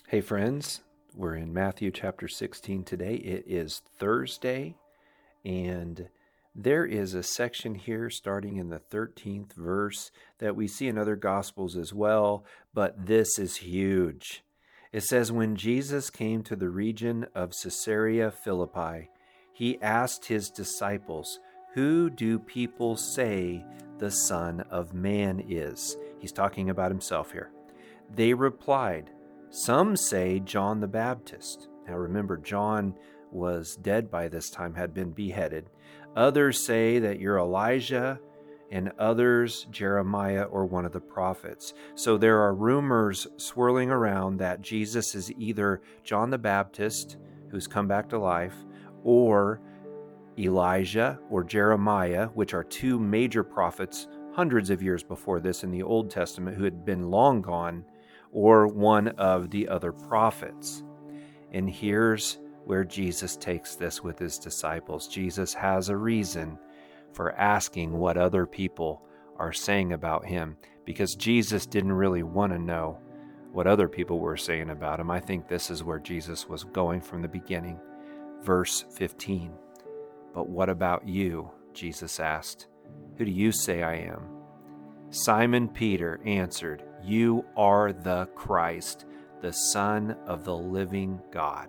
Hey friends, we're in Matthew chapter 16 today. It is Thursday, and there is a section here starting in the 13th verse that we see in other Gospels as well, but this is huge. It says, when Jesus came to the region of Caesarea Philippi, he asked his disciples, "Who do people say the Son of Man is?" He's talking about himself here. They replied, "Some say John the Baptist." Now remember, John was dead by this time, had been beheaded. Others say that you're Elijah, and others Jeremiah or one of the prophets. So there are rumors swirling around that Jesus is either John the Baptist, who's come back to life, or Elijah or Jeremiah, which are two major prophets hundreds of years before this in the Old Testament who had been long gone, or one of the other prophets. And here's where Jesus takes this with his disciples. Jesus has a reason for asking what other people are saying about him, because Jesus didn't really want to know what other people were saying about him. I think this is where Jesus was going from the beginning. Verse 15. "But what about you?" Jesus asked. "Who do you say I am?" Simon Peter answered, "You are the Christ, the Son of the living God."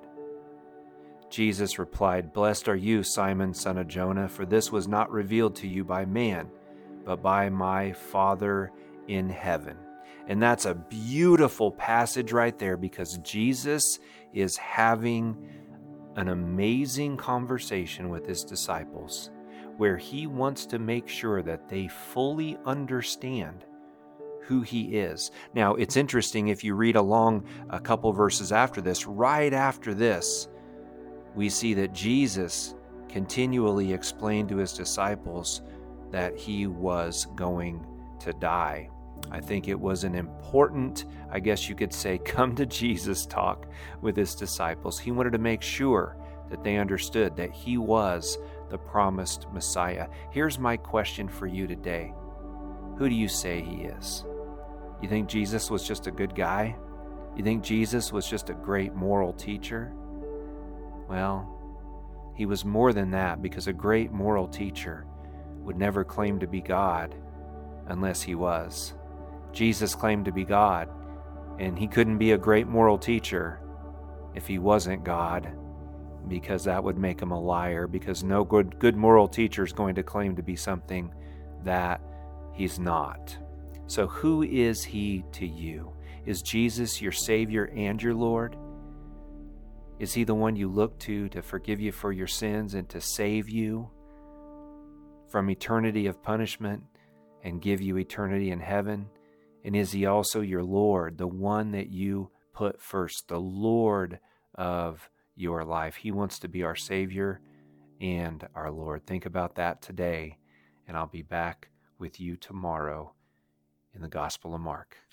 Jesus replied, "Blessed are you, Simon, son of Jonah, for this was not revealed to you by man, but by my Father in heaven." And that's a beautiful passage right there, because Jesus is having an amazing conversation with his disciples, where he wants to make sure that they fully understand who he is. Now, it's interesting, if you read along a couple verses after this, right after this, we see that Jesus continually explained to his disciples that he was going to die. I think it was an important, I guess you could say, come to Jesus talk with his disciples. He wanted to make sure that they understood that he was the promised Messiah. Here's my question for you today. Who do you say he is? You think Jesus was just a good guy? You think Jesus was just a great moral teacher? Well, he was more than that, because a great moral teacher would never claim to be God unless he was. Jesus claimed to be God, and he couldn't be a great moral teacher if he wasn't God, because that would make him a liar, because no good moral teacher is going to claim to be something that he's not. So who is he to you? Is Jesus your Savior and your Lord? Is he the one you look to forgive you for your sins and to save you from eternity of punishment and give you eternity in heaven? And is he also your Lord, the one that you put first, the Lord of your life? He wants to be our Savior and our Lord. Think about that today, and I'll be back with you tomorrow in the Gospel of Mark.